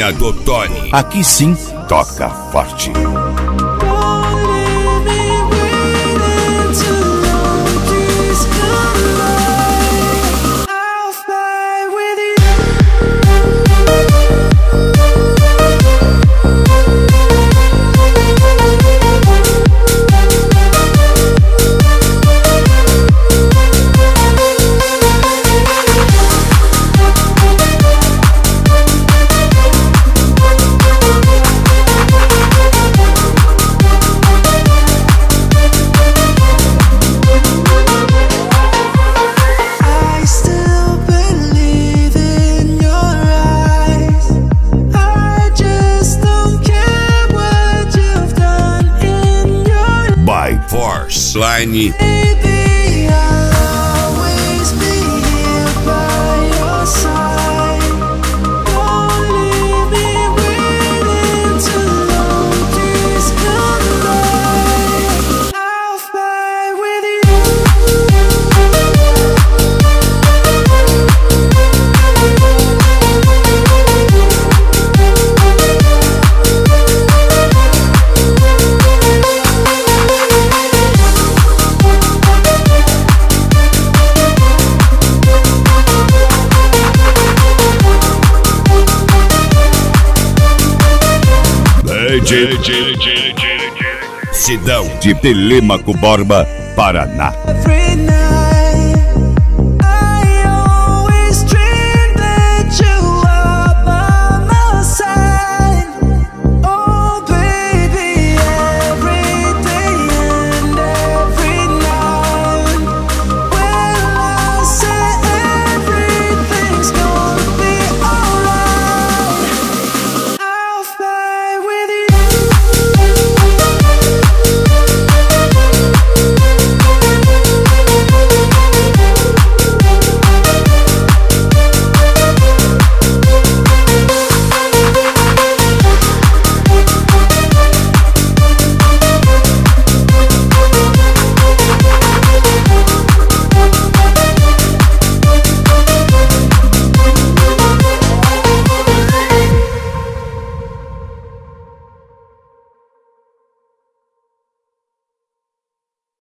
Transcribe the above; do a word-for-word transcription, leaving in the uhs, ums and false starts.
Companhia do Tony. Aqui sim, toca forte. Force Line. Baby, I'll always be here by your side. Don't leave me waiting too long. Please come by. I'll fly with D J Sidão de Telêmaco Borba, Paraná. every night.